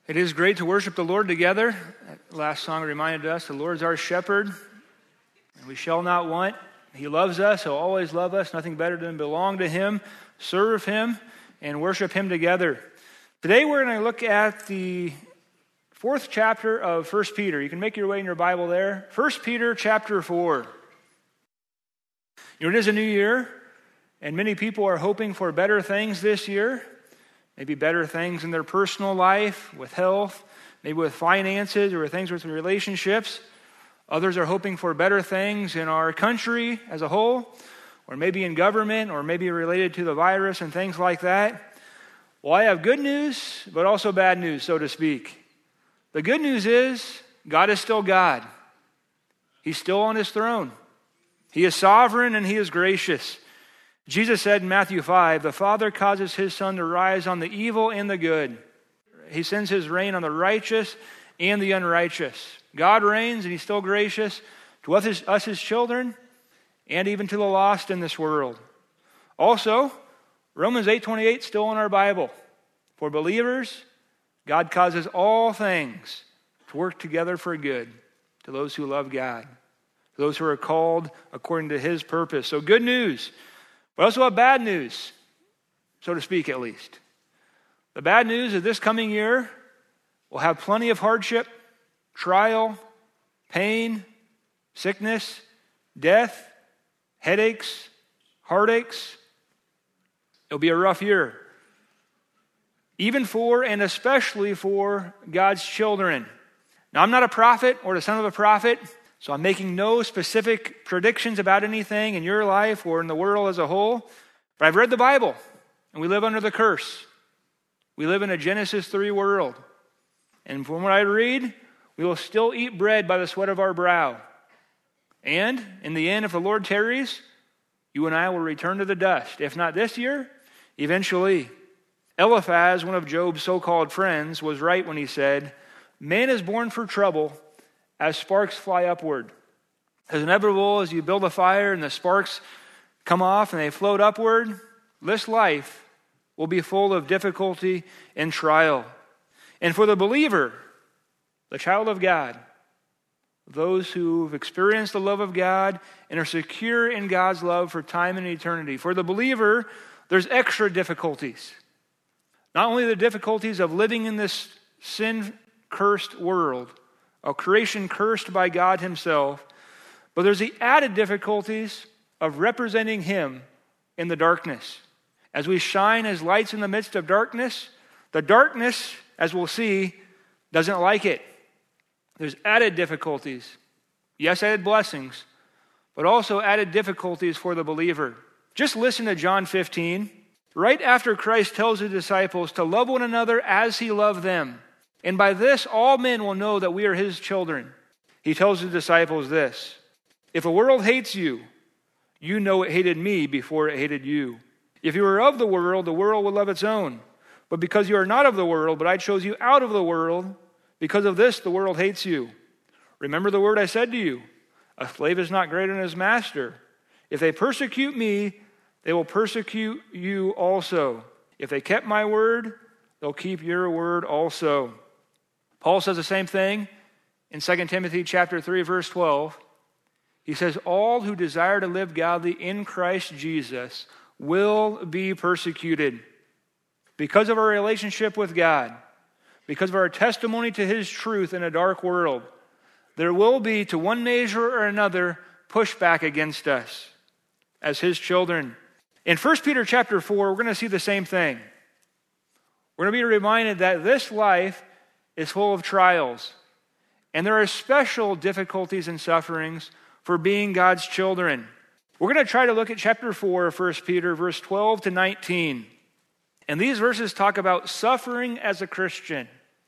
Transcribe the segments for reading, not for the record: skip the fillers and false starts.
It is great to worship the Lord together. That last song reminded us the Lord is our shepherd, and we shall not want. He loves us. He'll always love us. Nothing better than belong to Him, serve Him, and worship Him together. Today we're going to look at the 4th chapter of 1 Peter. You can make your way in your Bible there. 1 Peter chapter 4. It is a new year, and many people are hoping for better things this year. Maybe better things in their personal life, with health, maybe with finances, or things with relationships. Others are hoping for better things in our country as a whole, or maybe in government, or maybe related to the virus and things like that. Well, I have good news, but also bad news, so to speak. The good news is God is still God. He's still on His throne. He is sovereign and He is gracious. Jesus said in Matthew 5, the Father causes His sun to rise on the evil and the good. He sends His rain on the righteous and the unrighteous. God reigns and He's still gracious to us His children and even to the lost in this world. Also, Romans 8:28 still in our Bible. For believers, God causes all things to work together for good to those who love God, to those who are called according to His purpose. So good news. But also have bad news, so to speak at least. The bad news is this coming year will have plenty of hardship, trial, pain, sickness, death, headaches, heartaches. It'll be a rough year. Even for and especially for God's children. Now, I'm not a prophet or the son of a prophet, so I'm making no specific predictions about anything in your life or in the world as a whole. But I've read the Bible, and we live under the curse. We live in a Genesis 3 world. And from what I read, we will still eat bread by the sweat of our brow. And in the end, if the Lord tarries, you and I will return to the dust. If not this year, eventually. Eliphaz, one of Job's so-called friends, was right when he said, man is born for trouble, as sparks fly upward. As inevitable as you build a fire and the sparks come off and they float upward, this life will be full of difficulty and trial. And for the believer, the child of God, those who've experienced the love of God and are secure in God's love for time and eternity, for the believer, there's extra difficulties. Not only the difficulties of living in this sin-cursed world, a creation cursed by God Himself, but there's the added difficulties of representing Him in the darkness. As we shine as lights in the midst of darkness, the darkness, as we'll see, doesn't like it. There's added difficulties. Yes, added blessings, but also added difficulties for the believer. Just listen to John 15. Right after Christ tells His disciples to love one another as He loved them. And by this, all men will know that we are His children. He tells His disciples this, if the world hates you, you know it hated me before it hated you. If you were of the world would love its own. But because you are not of the world, but I chose you out of the world, because of this, the world hates you. Remember the word I said to you, a slave is not greater than his master. If they persecute me, they will persecute you also. If they kept my word, they'll keep your word also. Paul says the same thing in 2 Timothy chapter 3, verse 12. He says, all who desire to live godly in Christ Jesus will be persecuted. Because of our relationship with God, because of our testimony to His truth in a dark world, there will be, to one measure or another, pushback against us as His children. In 1 Peter chapter 4, we're going to see the same thing. We're going to be reminded that this life is full of trials. And there are special difficulties and sufferings for being God's children. We're going to try to look at chapter 4 of 1 Peter, verse 12 to 19. And these verses talk about suffering as a Christian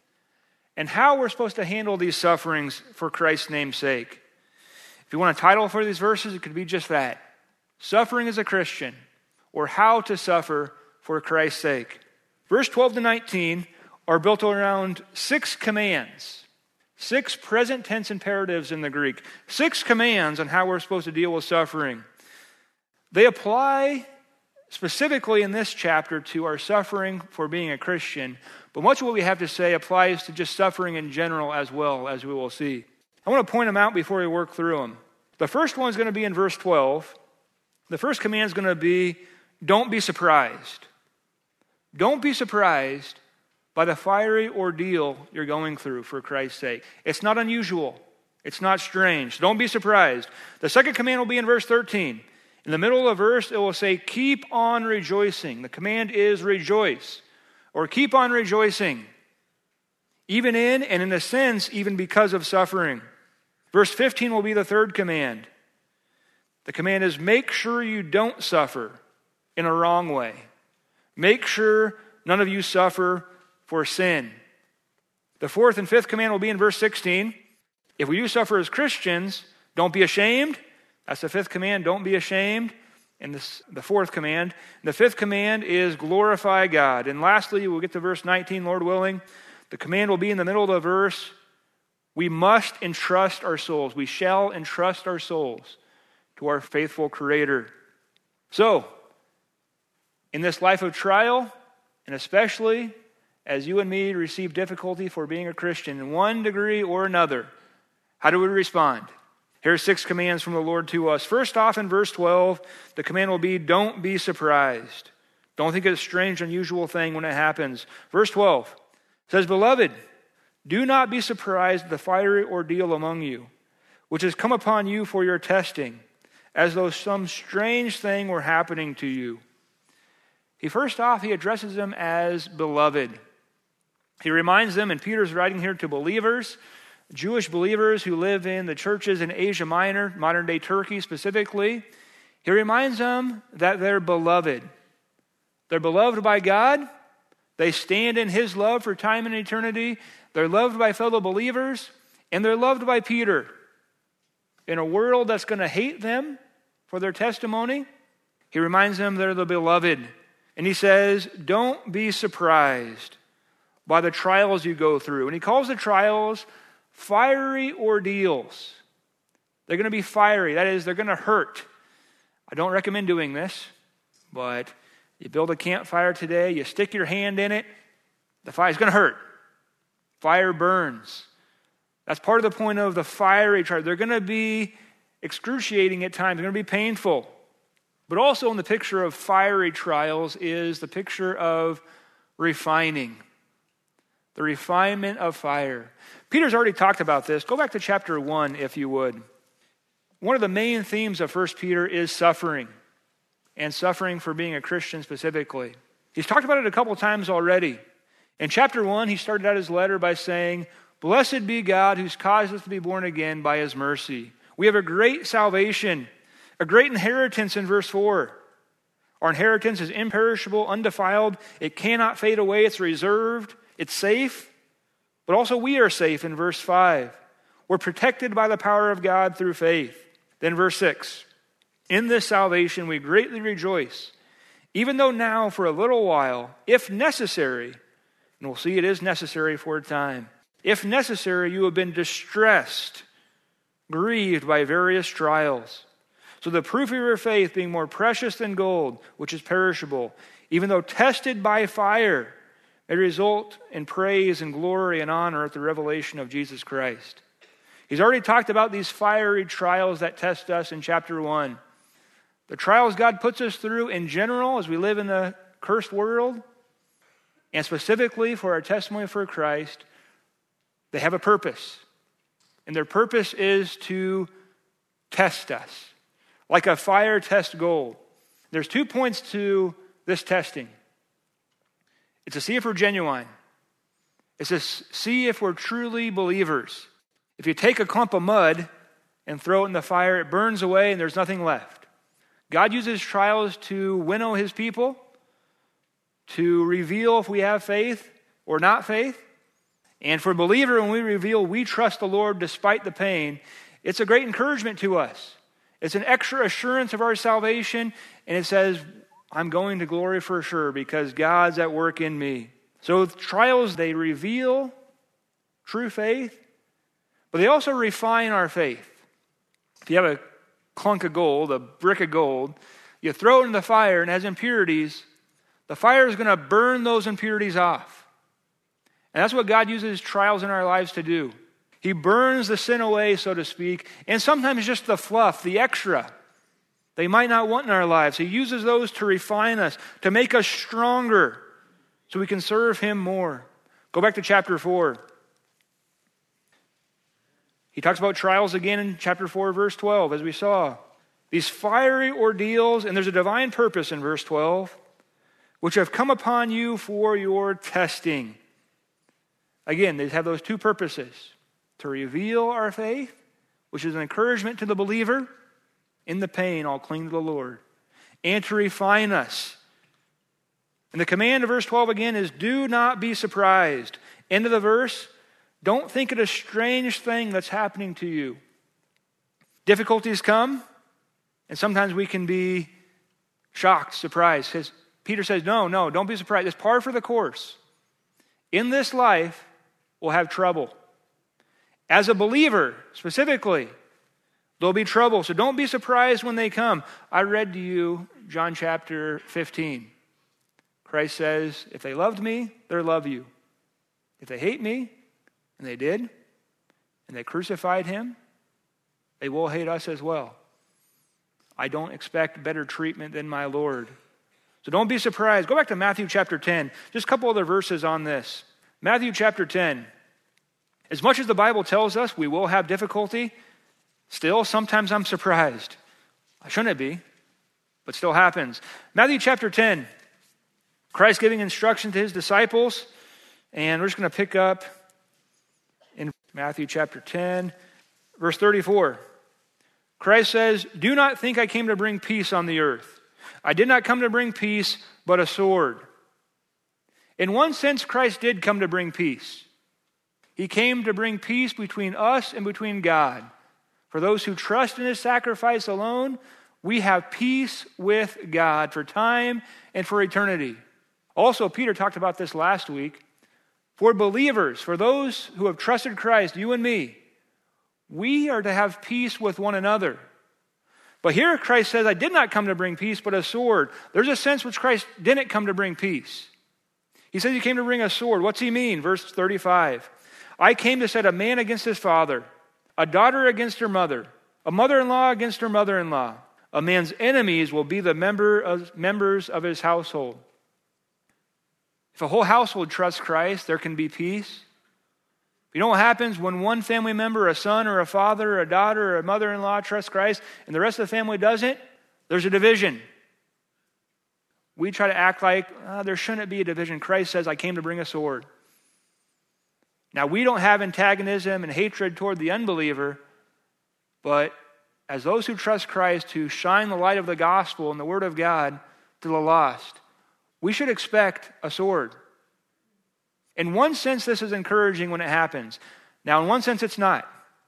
and how we're supposed to handle these sufferings for Christ's name's sake. If you want a title for these verses, it could be just that. Suffering as a Christian, or how to suffer for Christ's sake. Verse 12 to 19 are built around 6 commands, 6 present tense imperatives in the Greek, 6 commands on how we're supposed to deal with suffering. They apply specifically in this chapter to our suffering for being a Christian, but much of what we have to say applies to just suffering in general as well, as we will see. I want to point them out before we work through them. The first one is going to be in verse 12. The first command is going to be, don't be surprised. Don't be surprised by the fiery ordeal you're going through for Christ's sake. It's not unusual. It's not strange. Don't be surprised. The second command will be in verse 13. In the middle of the verse, it will say, keep on rejoicing. The command is rejoice, or keep on rejoicing, even in, and in a sense, even because of suffering. Verse 15 will be the third command. The command is make sure you don't suffer in a wrong way. Make sure none of you suffer for sin. The fourth and fifth command will be in verse 16. If we do suffer as Christians, don't be ashamed. That's the fifth command, don't be ashamed. And the fourth command. The fifth command is glorify God. And lastly, we'll get to verse 19, Lord willing. The command will be in the middle of the verse. We must entrust our souls. We shall entrust our souls to our faithful Creator. So, in this life of trial, and especially as you and me receive difficulty for being a Christian in one degree or another, how do we respond? Here are 6 commands from the Lord to us. First off, in verse 12, the command will be, don't be surprised. Don't think it's a strange, unusual thing when it happens. Verse 12 says, Beloved, do not be surprised at the fiery ordeal among you, which has come upon you for your testing, as though some strange thing were happening to you. First off, he addresses them as beloved. He reminds them, and Peter's writing here to believers, Jewish believers who live in the churches in Asia Minor, modern-day Turkey specifically. He reminds them that they're beloved. They're beloved by God. They stand in His love for time and eternity. They're loved by fellow believers, and they're loved by Peter. In a world that's going to hate them for their testimony, he reminds them they're the beloved. And he says, don't be surprised by the trials you go through. And he calls the trials fiery ordeals. They're going to be fiery. That is, they're going to hurt. I don't recommend doing this, but you build a campfire today, you stick your hand in it, the fire's going to hurt. Fire burns. That's part of the point of the fiery trial. They're going to be excruciating at times. They're going to be painful. But also in the picture of fiery trials is the picture of refining. The refinement of fire. Peter's already talked about this. Go back to chapter 1, if you would. One of the main themes of 1 Peter is suffering, and suffering for being a Christian specifically. He's talked about it a couple times already. In chapter 1, he started out his letter by saying, Blessed be God who's caused us to be born again by His mercy. We have a great salvation, a great inheritance in verse 4. Our inheritance is imperishable, undefiled. It cannot fade away. It's reserved. It's safe. But also we are safe in verse 5. We're protected by the power of God through faith. Then verse 6. In this salvation we greatly rejoice, even though now for a little while, if necessary, and we'll see it is necessary for a time, if necessary you have been distressed, grieved by various trials. So the proof of your faith being more precious than gold, which is perishable, even though tested by fire, may result in praise and glory and honor at the revelation of Jesus Christ. He's already talked about these fiery trials that test us in chapter 1. The trials God puts us through in general as we live in a cursed world, and specifically for our testimony for Christ, they have a purpose. And their purpose is to test us. Like a fire tests gold. There's 2 points to this testing. It's to see if we're genuine. It's to see if we're truly believers. If you take a clump of mud and throw it in the fire, it burns away and there's nothing left. God uses trials to winnow His people, to reveal if we have faith or not faith. And for a believer, when we reveal we trust the Lord despite the pain, it's a great encouragement to us. It's an extra assurance of our salvation, and it says, I'm going to glory for sure because God's at work in me. So trials, they reveal true faith, but they also refine our faith. If you have a clunk of gold, a brick of gold, you throw it in the fire and it has impurities, the fire is going to burn those impurities off. And that's what God uses trials in our lives to do. He burns the sin away, so to speak, and sometimes just the fluff, the extra, they might not want in our lives. He uses those to refine us, to make us stronger, so we can serve Him more. Go back to chapter 4. He talks about trials again in chapter 4, verse 12, as we saw. These fiery ordeals, and there's a divine purpose in verse 12, which have come upon you for your testing. Again, they have those two purposes: to reveal our faith, which is an encouragement to the believer. In the pain, I'll cling to the Lord. And to refine us. And the command of verse 12 again is, do not be surprised. End of the verse, don't think it a strange thing that's happening to you. Difficulties come, and sometimes we can be shocked, surprised. Because Peter says, no, don't be surprised. It's par for the course. In this life, we'll have trouble. As a believer, specifically, there'll be trouble, so don't be surprised when they come. I read to you John chapter 15. Christ says, if they loved me, they'll love you. If they hate me, and they did, and they crucified Him, they will hate us as well. I don't expect better treatment than my Lord. So don't be surprised. Go back to Matthew chapter 10. Just a couple other verses on this. Matthew chapter 10. As much as the Bible tells us we will have difficulty, still, sometimes I'm surprised. I shouldn't be, but still happens. Matthew chapter 10, Christ giving instruction to His disciples, and we're just going to pick up in Matthew chapter 10, verse 34. Christ says, do not think I came to bring peace on the earth. I did not come to bring peace, but a sword. In one sense, Christ did come to bring peace. He came to bring peace between us and between God. For those who trust in His sacrifice alone, we have peace with God for time and for eternity. Also, Peter talked about this last week. For believers, for those who have trusted Christ, you and me, we are to have peace with one another. But here Christ says, I did not come to bring peace, but a sword. There's a sense which Christ didn't come to bring peace. He says He came to bring a sword. What's He mean? Verse 35. I came to set a man against his father, a daughter against her mother, a mother-in-law against her mother-in-law. A man's enemies will be the members of his household. If a whole household trusts Christ, there can be peace. You know what happens when one family member, a son or a father or a daughter or a mother-in-law trusts Christ and the rest of the family doesn't? There's a division. We try to act like there shouldn't be a division. Christ says, I came to bring a sword. Now, we don't have antagonism and hatred toward the unbeliever, but as those who trust Christ, who shine the light of the gospel and the word of God to the lost, we should expect a sword. In one sense, this is encouraging when it happens. Now, in one sense, it's not.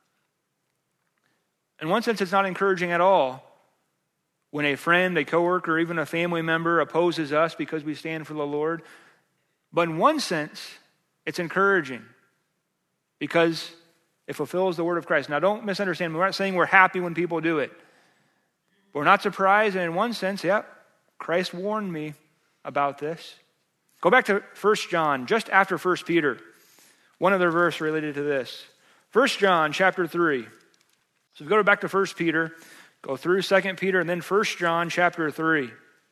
In one sense, it's not encouraging at all when a friend, a coworker, or even a family member opposes us because we stand for the Lord. But in one sense, it's encouraging because it fulfills the word of Christ. Now, don't misunderstand. We're not saying we're happy when people do it. We're not surprised, and in one sense, Christ warned me about this. Go back to 1 John, just after 1 Peter. One other verse related to this. 1 John chapter 3. So we go back to 1 Peter, go through 2 Peter, and then 1 John chapter 3.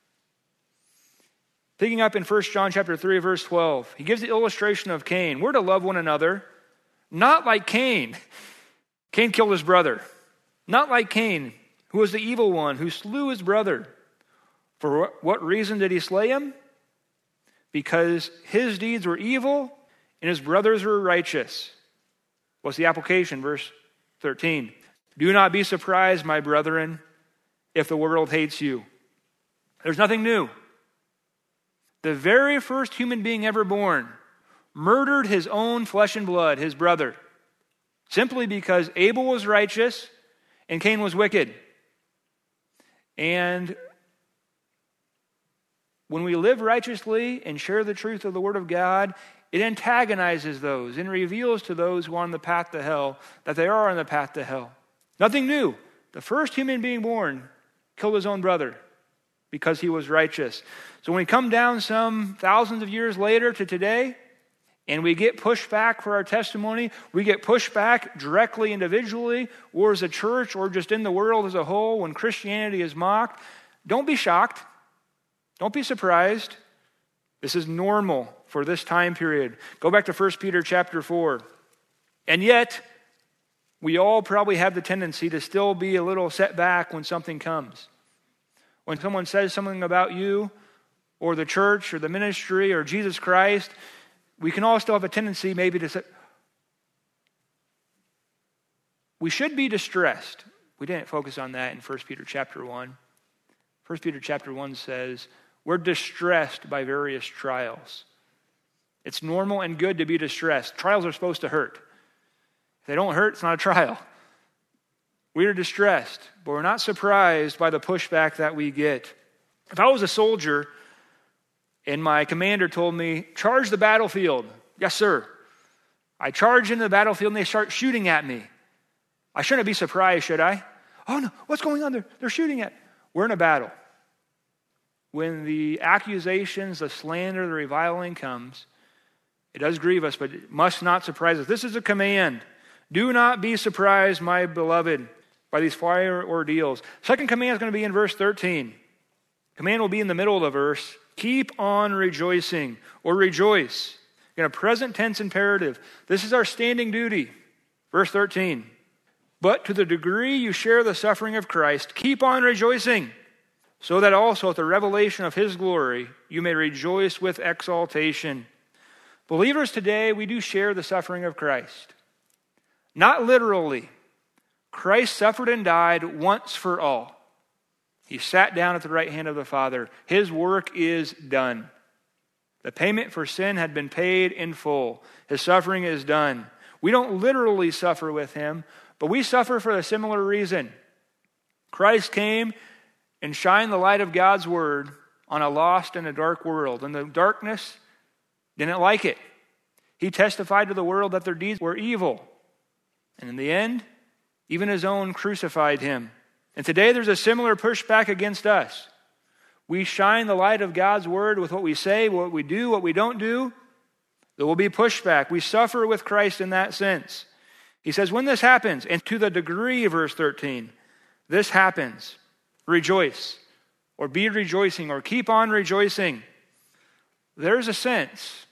Picking up in 1 John chapter 3, verse 12, he gives the illustration of Cain. We're to love one another, not like Cain. Cain killed his brother. Not like Cain, who was the evil one, who slew his brother. For what reason did he slay him? Because his deeds were evil and his brothers were righteous. What's the application? Verse 13. Do not be surprised, my brethren, if the world hates you. There's nothing new. The very first human being ever born murdered his own flesh and blood, his brother, simply because Abel was righteous and Cain was wicked. And when we live righteously and share the truth of the Word of God, it antagonizes those and reveals to those who are on the path to hell that they are on the path to hell. Nothing new. The first human being born killed his own brother. because he was righteous. So when we come down some thousands of years later to today, and we get pushback for our testimony, we get pushback directly, individually, or as a church, or just in the world as a whole, when Christianity is mocked, don't be shocked. Don't be surprised. This is normal for this time period. Go back to 1 Peter chapter 4. And yet, we all probably have the tendency to still be a little set back when something comes. When someone says something about you, or the church, or the ministry, or Jesus Christ, we can all still have a tendency maybe to say, we should be distressed. We didn't focus on that in 1 Peter chapter 1. 1 Peter chapter 1 says, we're distressed by various trials. It's normal and good to be distressed. Trials are supposed to hurt. If they don't hurt, it's not a trial. We are distressed, but we're not surprised by the pushback that we get. If I was a soldier and my commander told me, charge the battlefield. Yes, sir. I charge into the battlefield and they start shooting at me. I shouldn't be surprised, should I? Oh no, what's going on there? They're shooting at me. We're in a battle. When the accusations, the slander, the reviling comes, it does grieve us, but it must not surprise us. This is a command. Do not be surprised, my beloved, by these fire ordeals. Second command is going to be in verse 13. Command will be in the middle of the verse. Keep on rejoicing, or rejoice. In a present tense imperative. This is our standing duty. Verse 13. But to the degree you share the suffering of Christ, keep on rejoicing, so that also at the revelation of his glory you may rejoice with exaltation. Believers today, we do share the suffering of Christ. Not literally. Christ suffered and died once for all. He sat down at the right hand of the Father. His work is done. The payment for sin had been paid in full. His suffering is done. We don't literally suffer with him, but we suffer for a similar reason. Christ came and shined the light of God's word on a lost and a dark world, and the darkness didn't like it. He testified to the world that their deeds were evil. And in the end, even his own crucified him. And today there's a similar pushback against us. We shine the light of God's word with what we say, what we do, what we don't do. There will be pushback. We suffer with Christ in that sense. He says, when this happens, and to the degree, verse 13, this happens, rejoice, or be rejoicing, or keep on rejoicing. There's a sense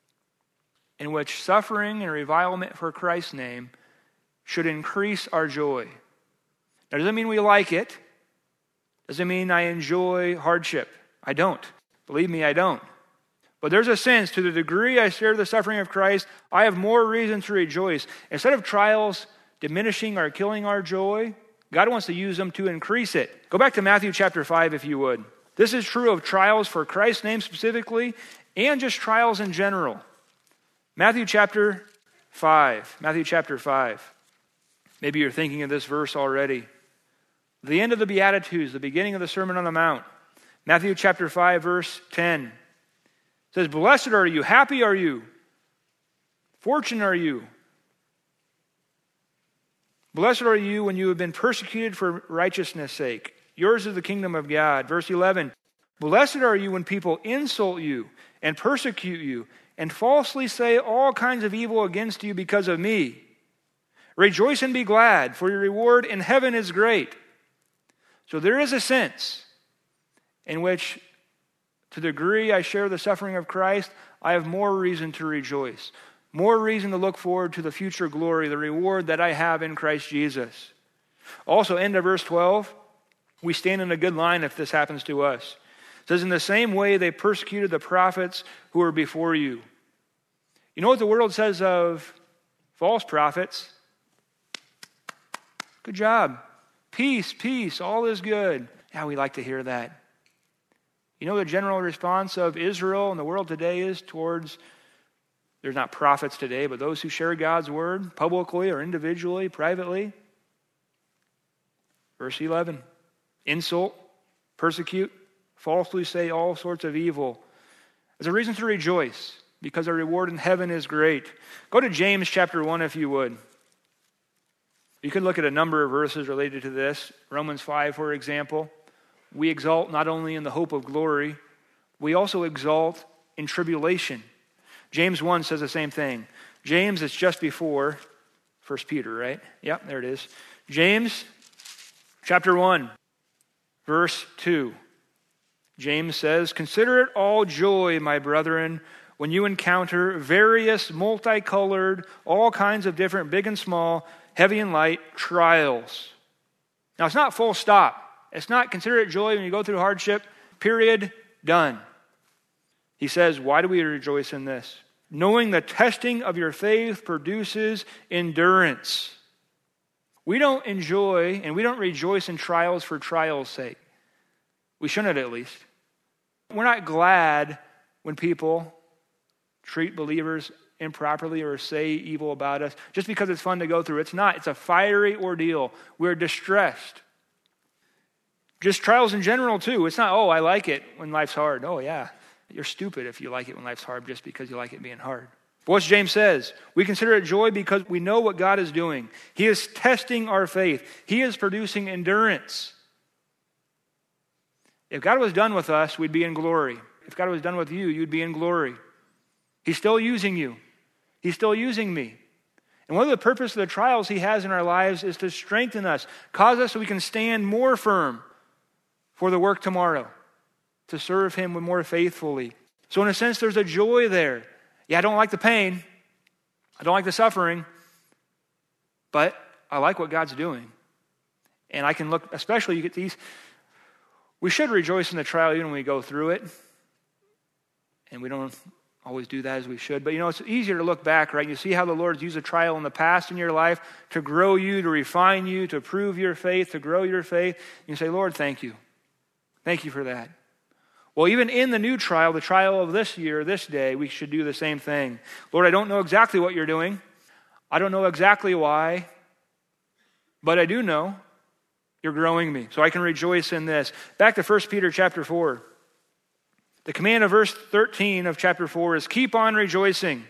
in which suffering and revilement for Christ's name should increase our joy. Now, does that mean we like it? Does it mean I enjoy hardship? I don't. Believe me, I don't. But there's a sense, to the degree I share the suffering of Christ, I have more reason to rejoice. Instead of trials diminishing or killing our joy, God wants to use them to increase it. Go back to Matthew chapter 5, if you would. This is true of trials for Christ's name specifically, and just trials in general. Matthew chapter 5. Matthew chapter 5. Maybe you're thinking of this verse already. The end of the Beatitudes, the beginning of the Sermon on the Mount. Matthew chapter 5, verse 10. It says, blessed are you, happy are you, fortunate are you. Blessed are you when you have been persecuted for righteousness' sake. Yours is the kingdom of God. Verse 11. Blessed are you when people insult you and persecute you and falsely say all kinds of evil against you because of me. Rejoice and be glad, for your reward in heaven is great. So there is a sense in which, to the degree I share the suffering of Christ, I have more reason to rejoice. More reason to look forward to the future glory, the reward that I have in Christ Jesus. Also, end of verse 12, we stand in a good line if this happens to us. It says, in the same way they persecuted the prophets who were before you. You know what the world says of false prophets? Good job. Peace, peace, all is good. Yeah, we like to hear that. You know the general response of Israel and the world today is towards, there's not prophets today, but those who share God's word publicly or individually, privately. Verse 11, insult, persecute, falsely say all sorts of evil. There's a reason to rejoice because our reward in heaven is great. Go to James chapter 1 if you would. You could look at a number of verses related to this. Romans 5, for example. we exalt not only in the hope of glory, we also exalt in tribulation. James 1 says the same thing. James is just before 1 Peter, right? Yep, there it is. James chapter 1, verse 2. James says, "Consider it all joy, my brethren, when you encounter various multicolored, all kinds of different, big and small, heavy and light, trials." Now, it's not full stop. It's not consider it joy when you go through hardship, period, done. He says, why do we rejoice in this? Knowing the testing of your faith produces endurance. We don't enjoy and we don't rejoice in trials for trials' sake. We shouldn't, at least. We're not glad when people treat believers improperly or say evil about us just because it's fun to go through. It's not. It's a fiery ordeal. We're distressed. Just trials in general, too. It's not, oh, I like it when life's hard. Oh, yeah. You're stupid if you like it when life's hard just because you like it being hard. But what James says, we consider it joy because we know what God is doing. He is testing our faith. He is producing endurance. If God was done with us, we'd be in glory. If God was done with you, you'd be in glory. He's still using you. He's still using me. And one of the purposes of the trials he has in our lives is to strengthen us, cause us so we can stand more firm for the work tomorrow, to serve him more faithfully. So in a sense, there's a joy there. Yeah, I don't like the pain. I don't like the suffering. But I like what God's doing. And I can look, especially you get these, we should rejoice in the trial even when we go through it. And we don't always do that as we should. But it's easier to look back, right? You see how the Lord's used a trial in the past in your life to grow you, to refine you, to prove your faith, to grow your faith. You say, Lord, thank you. Thank you for that. Well, even in the new trial, the trial of this year, this day, we should do the same thing. Lord, I don't know exactly what you're doing. I don't know exactly why. But I do know you're growing me. So I can rejoice in this. Back to 1 Peter chapter 4. The command of verse 13 of chapter 4 is keep on rejoicing.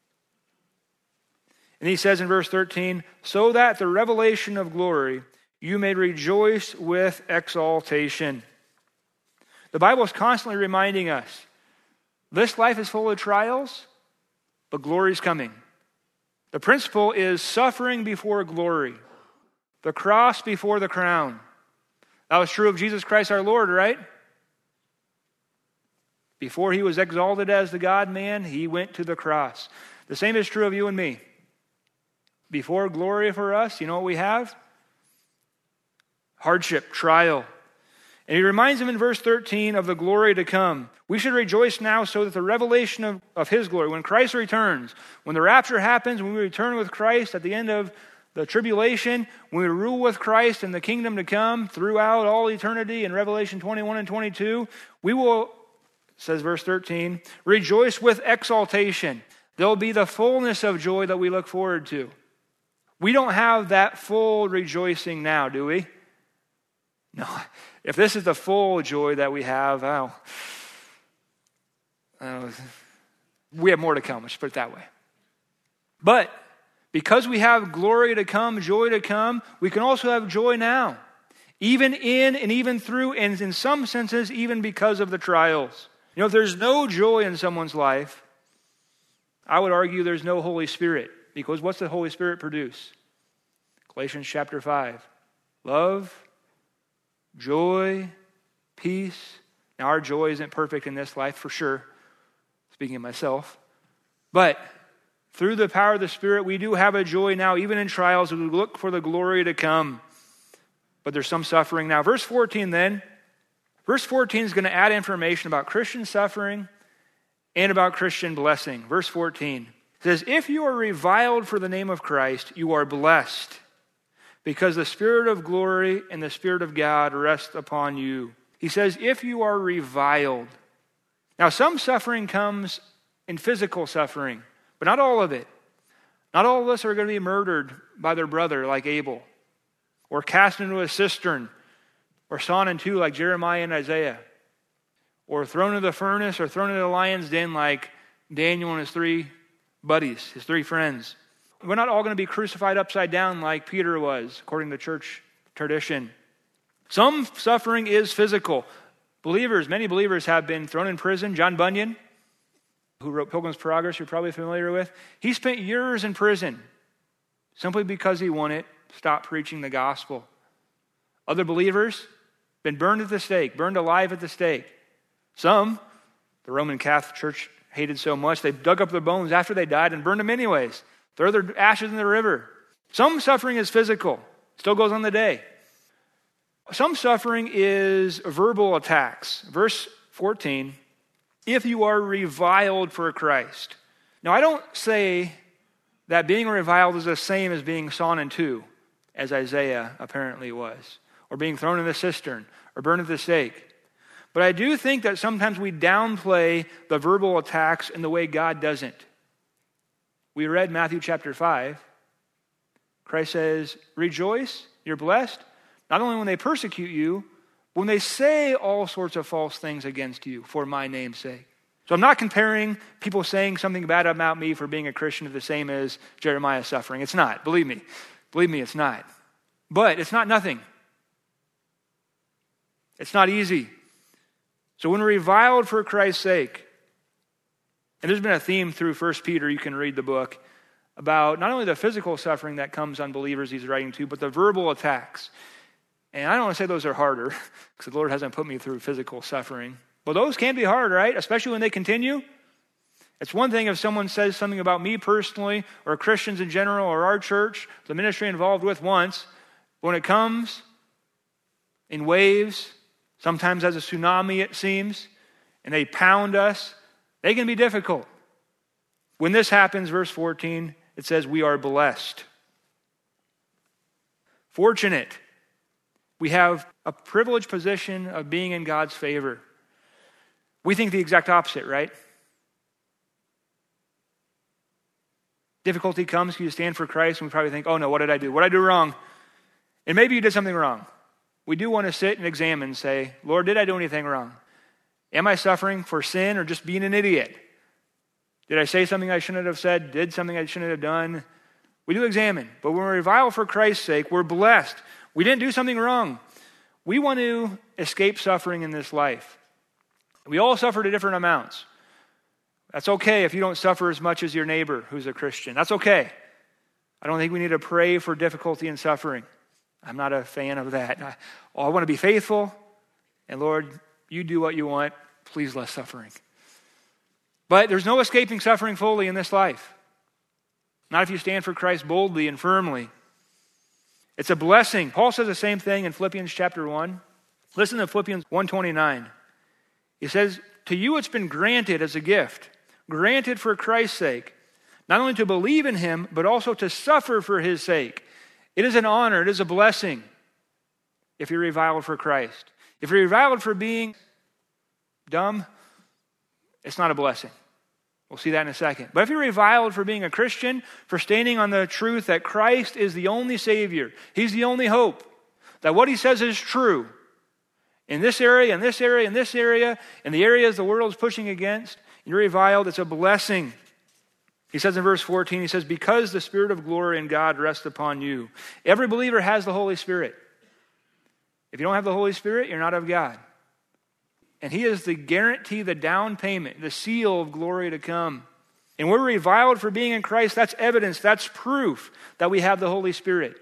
And he says in verse 13, so that the revelation of glory you may rejoice with exaltation. The Bible is constantly reminding us, this life is full of trials, but glory is coming. The principle is suffering before glory, the cross before the crown. That was true of Jesus Christ our Lord, right? Before he was exalted as the God-man, he went to the cross. The same is true of you and me. Before glory for us, you know what we have? Hardship, trial. And he reminds them in verse 13 of the glory to come. We should rejoice now so that the revelation of his glory, when Christ returns, when the rapture happens, when we return with Christ at the end of the tribulation, when we rule with Christ in the kingdom to come throughout all eternity in Revelation 21 and 22, we will, says verse 13, rejoice with exaltation. There'll be the fullness of joy that we look forward to. We don't have that full rejoicing now, do we? No. If this is the full joy that we have, we have more to come. Let's put it that way. But because we have glory to come, joy to come, we can also have joy now. Even in and even through, and in some senses, even because of the trials. If there's no joy in someone's life, I would argue there's no Holy Spirit. Because what's the Holy Spirit produce? Galatians chapter 5. Love, joy, peace. Now our joy isn't perfect in this life for sure, speaking of myself. But through the power of the Spirit, we do have a joy now, even in trials, as we look for the glory to come. But there's some suffering now. Verse 14 then. Verse 14 is going to add information about Christian suffering and about Christian blessing. Verse 14 says, if you are reviled for the name of Christ, you are blessed, because the Spirit of glory and the Spirit of God rest upon you. He says, if you are reviled. Now, some suffering comes in physical suffering, but not all of it. Not all of us are going to be murdered by their brother like Abel, or cast into a cistern, or sawn in two like Jeremiah and Isaiah, or thrown into the furnace, or thrown into the lion's den like Daniel and his three buddies, his three friends. We're not all going to be crucified upside down like Peter was, according to church tradition. Some suffering is physical. Many believers have been thrown in prison. John Bunyan, who wrote Pilgrim's Progress, you're probably familiar with, he spent years in prison simply because he wouldn't stop preaching the gospel. Other believers been burned at the stake, burned alive at the stake. Some, the Roman Catholic Church hated so much, they dug up their bones after they died and burned them anyways. Throw their ashes in the river. Some suffering is physical, still goes on today. Some suffering is verbal attacks. Verse 14, if you are reviled for Christ. Now, I don't say that being reviled is the same as being sawn in two, as Isaiah apparently was, or being thrown in the cistern, or burned at the stake. But I do think that sometimes we downplay the verbal attacks in the way God doesn't. We read Matthew chapter 5. Christ says, rejoice, you're blessed, not only when they persecute you, but when they say all sorts of false things against you for my name's sake. So I'm not comparing people saying something bad about me for being a Christian to the same as Jeremiah suffering. It's not. Believe me. Believe me, it's not. But it's not nothing. It's not easy. So when we're reviled for Christ's sake, and there's been a theme through 1 Peter, you can read the book, about not only the physical suffering that comes on believers he's writing to, but the verbal attacks. And I don't want to say those are harder, because the Lord hasn't put me through physical suffering. But those can be hard, right? Especially when they continue. It's one thing if someone says something about me personally, or Christians in general, or our church, the ministry involved with once. When it comes in waves, sometimes as a tsunami it seems, and they pound us, they can be difficult. When this happens, verse 14, it says we are blessed. Fortunate. We have a privileged position of being in God's favor. We think the exact opposite, right? Difficulty comes, you stand for Christ, and we probably think, oh no, what did I do? What did I do wrong? And maybe you did something wrong. We do want to sit and examine and say, Lord, did I do anything wrong? Am I suffering for sin or just being an idiot? Did I say something I shouldn't have said? Did something I shouldn't have done? We do examine. But when we revile for Christ's sake, we're blessed. We didn't do something wrong. We want to escape suffering in this life. We all suffer to different amounts. That's okay if you don't suffer as much as your neighbor who's a Christian. That's okay. I don't think we need to pray for difficulty and suffering. I'm not a fan of that. I want to be faithful, and Lord, you do what you want. Please less suffering. But there's no escaping suffering fully in this life. Not if you stand for Christ boldly and firmly. It's a blessing. Paul says the same thing in Philippians chapter 1. Listen to Philippians 1:29. He says, to you it's been granted as a gift, granted for Christ's sake, not only to believe in him, but also to suffer for his sake. It is an honor, it is a blessing if you're reviled for Christ. If you're reviled for being dumb, it's not a blessing. We'll see that in a second. But if you're reviled for being a Christian, for standing on the truth that Christ is the only Savior, he's the only hope, that what he says is true, in this area, in this area, in this area, in the areas the world is pushing against, you're reviled, it's a blessing. He says in verse 14, he says, because the Spirit of glory in God rests upon you. Every believer has the Holy Spirit. If you don't have the Holy Spirit, you're not of God. And he is the guarantee, the down payment, the seal of glory to come. And we're reviled for being in Christ. That's evidence, that's proof that we have the Holy Spirit.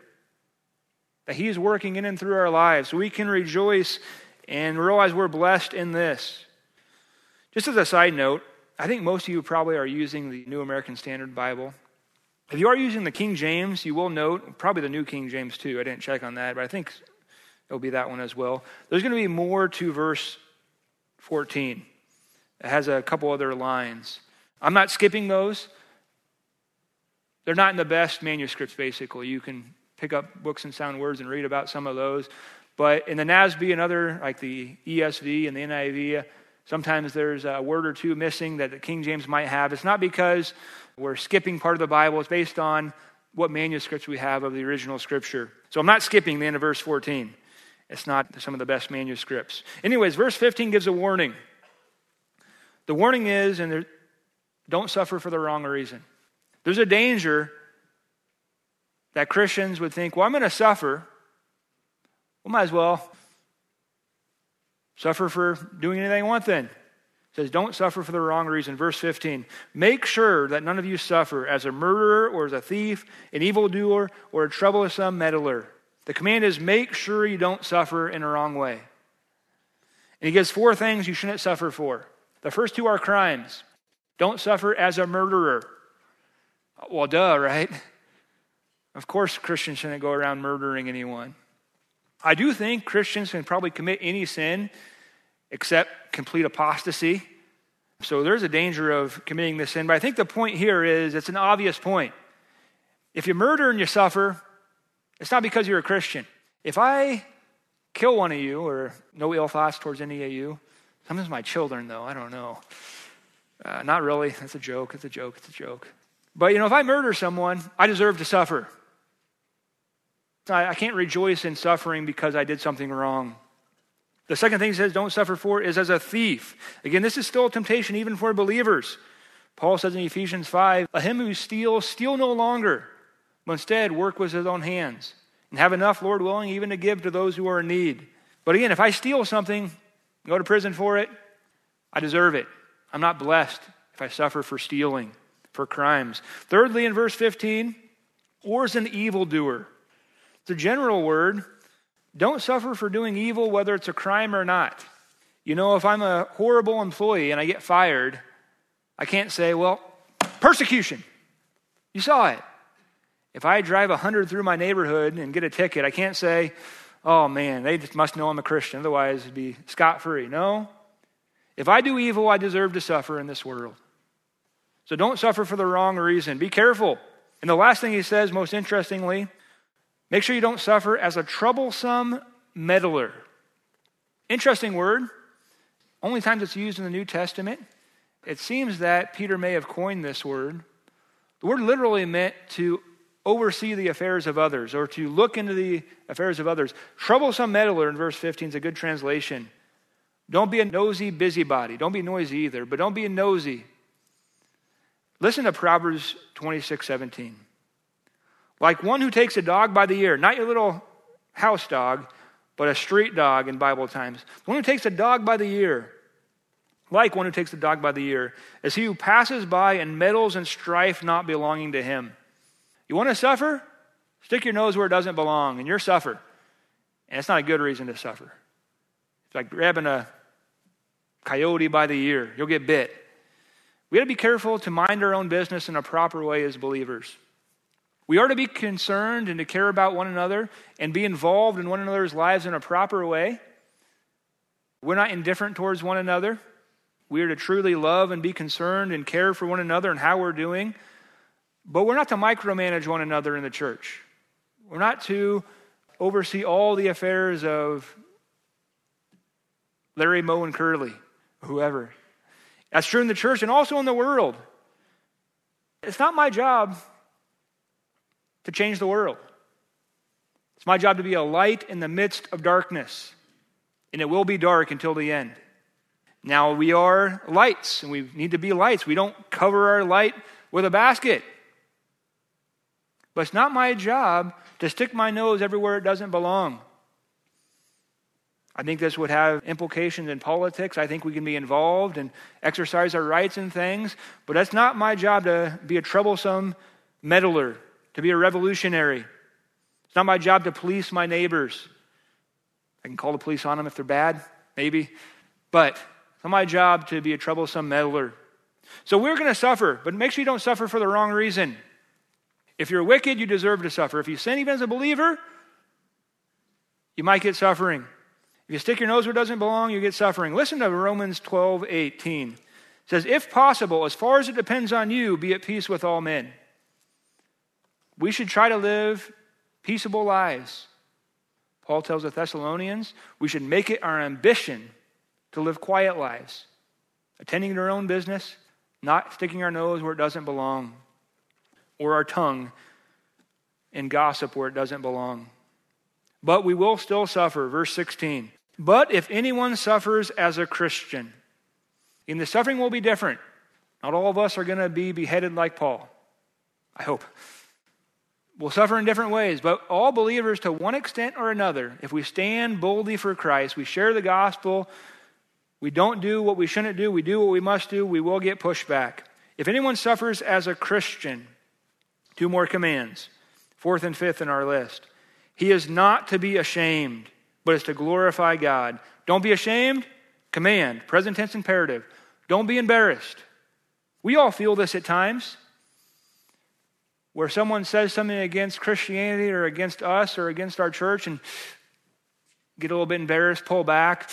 That he is working in and through our lives. So we can rejoice and realize we're blessed in this. Just as a side note, I think most of you probably are using the New American Standard Bible. If you are using the King James, you will note, probably the New King James too, I didn't check on that, but I think it'll be that one as well. There's going to be more to verse 14. It has a couple other lines. I'm not skipping those. They're not in the best manuscripts, basically. You can pick up books and sound words and read about some of those. But in the NASB and other, like the ESV and the NIV, sometimes there's a word or two missing that the King James might have. It's not because we're skipping part of the Bible. It's based on what manuscripts we have of the original Scripture. So I'm not skipping the end of verse 14. It's not some of the best manuscripts. Anyways, verse 15 gives a warning. The warning is, don't suffer for the wrong reason. There's a danger that Christians would think, well, I'm going to suffer. Well, might as well Suffer for doing anything you want then. It says, don't suffer for the wrong reason. Verse 15, make sure that none of you suffer as a murderer or as a thief, an evildoer, or a troublesome meddler. The command is make sure you don't suffer in a wrong way. And he gives 4 things you shouldn't suffer for. The first 2 are crimes. Don't suffer as a murderer. Well, duh, right? Of course Christians shouldn't go around murdering anyone. I do think Christians can probably commit any sin except complete apostasy. So there's a danger of committing this sin. But I think the point here is, it's an obvious point. If you murder and you suffer, it's not because you're a Christian. If I kill one of you, or no ill thoughts towards any of you, sometimes my children though, I don't know. Not really, that's a joke, it's a joke. But if I murder someone, I deserve to suffer. I can't rejoice in suffering because I did something wrong. The second thing he says don't suffer for is as a thief. Again, this is still a temptation even for believers. Paul says in Ephesians 5, let him who steals, steal no longer, but instead work with his own hands, and have enough, Lord willing, even to give to those who are in need. But again, if I steal something, go to prison for it, I deserve it. I'm not blessed if I suffer for stealing, for crimes. Thirdly, in verse 15, or as an evildoer. It's a general word. Don't suffer for doing evil, whether it's a crime or not. If I'm a horrible employee and I get fired, I can't say, well, persecution. You saw it. If I drive 100 through my neighborhood and get a ticket, I can't say, oh man, they just must know I'm a Christian. Otherwise, it'd be scot-free. No. If I do evil, I deserve to suffer in this world. So don't suffer for the wrong reason. Be careful. And the last thing he says, most interestingly, make sure you don't suffer as a troublesome meddler. Interesting word. Only times it's used in the New Testament. It seems that Peter may have coined this word. The word literally meant to oversee the affairs of others, or to look into the affairs of others. Troublesome meddler in verse 15 is a good translation. Don't be a nosy busybody. Don't be noisy either, but don't be a nosy. Listen to Proverbs 26:17. Like one who takes a dog by the ear, not your little house dog, but a street dog in Bible times. One who takes a dog by the ear, like one who takes the dog by the ear, is he who passes by and meddles in strife not belonging to him. You want to suffer? Stick your nose where it doesn't belong, and you'll suffer. And it's not a good reason to suffer. It's like grabbing a coyote by the ear. You'll get bit. We got to be careful to mind our own business in a proper way as believers. We are to be concerned and to care about one another and be involved in one another's lives in a proper way. We're not indifferent towards one another. We are to truly love and be concerned and care for one another and how we're doing. But we're not to micromanage one another in the church. We're not to oversee all the affairs of Larry, Moe, and Curly, whoever. That's true in the church and also in the world. It's not my job to change the world. It's my job to be a light in the midst of darkness. And it will be dark until the end. Now we are lights, and we need to be lights. We don't cover our light with a basket. But it's not my job to stick my nose everywhere it doesn't belong. I think this would have implications in politics. I think we can be involved and exercise our rights and things. But that's not my job to be a troublesome meddler, to be a revolutionary. It's not my job to police my neighbors. I can call the police on them if they're bad, maybe. But it's not my job to be a troublesome meddler. So we're going to suffer, but make sure you don't suffer for the wrong reason. If you're wicked, you deserve to suffer. If you sin even as a believer, you might get suffering. If you stick your nose where it doesn't belong, you get suffering. Listen to Romans 12:18. It says, if possible, as far as it depends on you, be at peace with all men. We should try to live peaceable lives. Paul tells the Thessalonians, we should make it our ambition to live quiet lives, attending to our own business, not sticking our nose where it doesn't belong, or our tongue in gossip where it doesn't belong. But we will still suffer. Verse 16. But if anyone suffers as a Christian, and the suffering will be different. Not all of us are going to be beheaded like Paul. I hope. We'll suffer in different ways, but all believers to one extent or another, if we stand boldly for Christ, we share the gospel, we don't do what we shouldn't do, we do what we must do, we will get pushed back. If anyone suffers as a Christian, 2 more commands, 4th and 5th in our list. He is not to be ashamed, but is to glorify God. Don't be ashamed, command, present tense imperative. Don't be embarrassed. We all feel this at times, where someone says something against Christianity or against us or against our church and get a little bit embarrassed, pull back.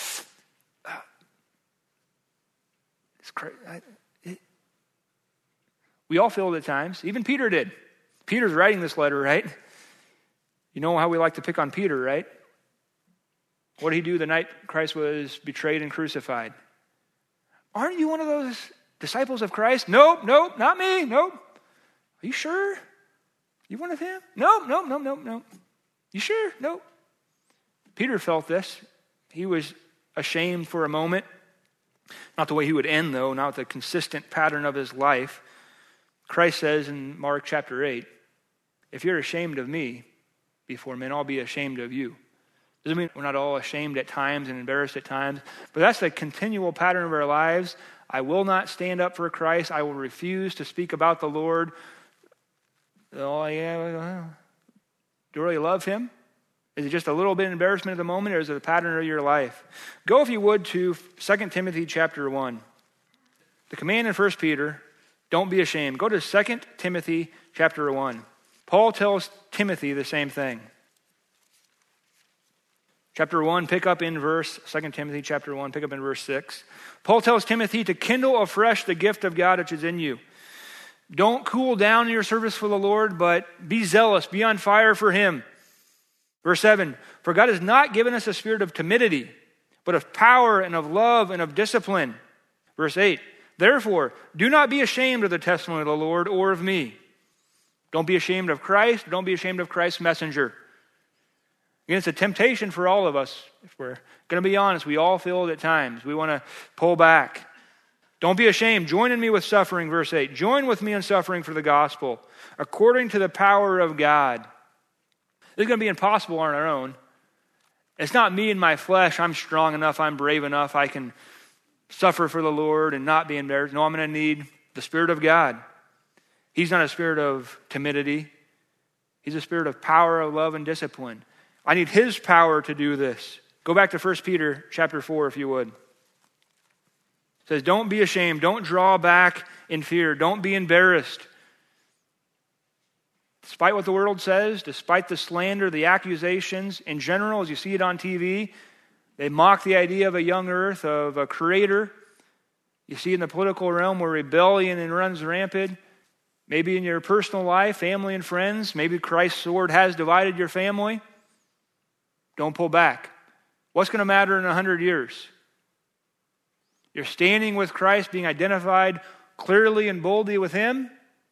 We all feel it at times. Even Peter did. Peter's writing this letter, right? You know how we like to pick on Peter, right? What did he do the night Christ was betrayed and crucified? Aren't you one of those disciples of Christ? Nope, not me, nope. Are you sure? You one of him? No. You sure? Nope. Peter felt this. He was ashamed for a moment. Not the way he would end, though, not the consistent pattern of his life. Christ says in Mark chapter 8, if you're ashamed of me before men, I'll be ashamed of you. Doesn't mean we're not all ashamed at times and embarrassed at times, but that's the continual pattern of our lives. I will not stand up for Christ. I will refuse to speak about the Lord. Oh, yeah. Do you really love him? Is it just a little bit of embarrassment at the moment, or is it a pattern of your life? Go, if you would, to 2 Timothy chapter 1. The command in 1 Peter, don't be ashamed. Go to 2 Timothy chapter 1. Paul tells Timothy the same thing. Chapter 1, pick up in verse, 2 Timothy chapter 1, pick up in verse 6. Paul tells Timothy to kindle afresh the gift of God which is in you. Don't cool down in your service for the Lord, but be zealous, be on fire for him. Verse 7, for God has not given us a spirit of timidity, but of power and of love and of discipline. Verse 8, therefore, do not be ashamed of the testimony of the Lord or of me. Don't be ashamed of Christ. Don't be ashamed of Christ's messenger. Again, it's a temptation for all of us. If we're going to be honest, we all feel it at times. We want to pull back. Don't be ashamed. Join in me with suffering, verse 8. Join with me in suffering for the gospel, according to the power of God. This is going to be impossible on our own. It's not me and my flesh. I'm strong enough. I'm brave enough. I can suffer for the Lord and not be embarrassed. No, I'm going to need the Spirit of God. He's not a spirit of timidity. He's a spirit of power, of love, and discipline. I need his power to do this. Go back to 1 Peter chapter 4, if you would. It says, don't be ashamed. Don't draw back in fear. Don't be embarrassed. Despite what the world says, despite the slander, the accusations, in general, as you see it on TV, they mock the idea of a young earth, of a creator. You see in the political realm where rebellion runs rampant. Maybe in your personal life, family and friends, maybe Christ's sword has divided your family. Don't pull back. What's going to matter in 100 years? You're standing with Christ, being identified clearly and boldly with him,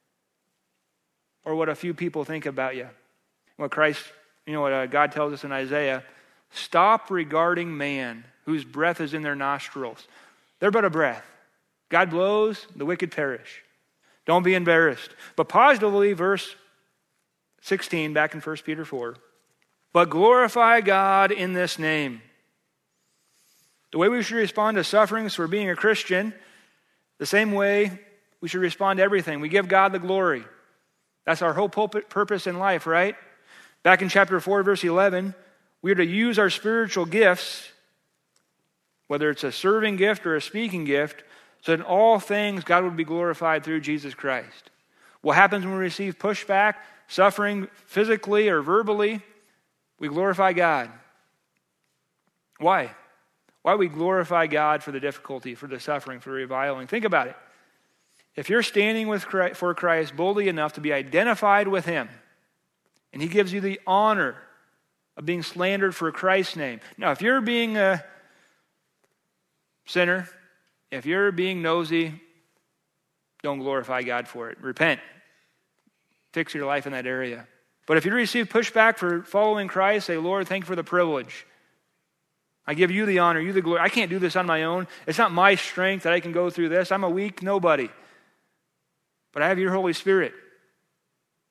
or what a few people think about you? What God tells us in Isaiah, stop regarding man whose breath is in their nostrils. They're but a breath. God blows, the wicked perish. Don't be embarrassed. But positively, verse 16, back in 1 Peter 4, but glorify God in this name. The way we should respond to sufferings for being a Christian, the same way we should respond to everything. We give God the glory. That's our whole purpose in life, right? Back in chapter 4, verse 11, we are to use our spiritual gifts, whether it's a serving gift or a speaking gift, so in all things God would be glorified through Jesus Christ. What happens when we receive pushback, suffering physically or verbally? We glorify God. Why? Why do we glorify God for the difficulty, for the suffering, for the reviling? Think about it. If you're standing for Christ boldly enough to be identified with him, and he gives you the honor of being slandered for Christ's name. Now, if you're being a sinner, if you're being nosy, don't glorify God for it. Repent. Fix your life in that area. But if you receive pushback for following Christ, say, Lord, thank you for the privilege. I give you the honor, you the glory. I can't do this on my own. It's not my strength that I can go through this. I'm a weak nobody. But I have your Holy Spirit.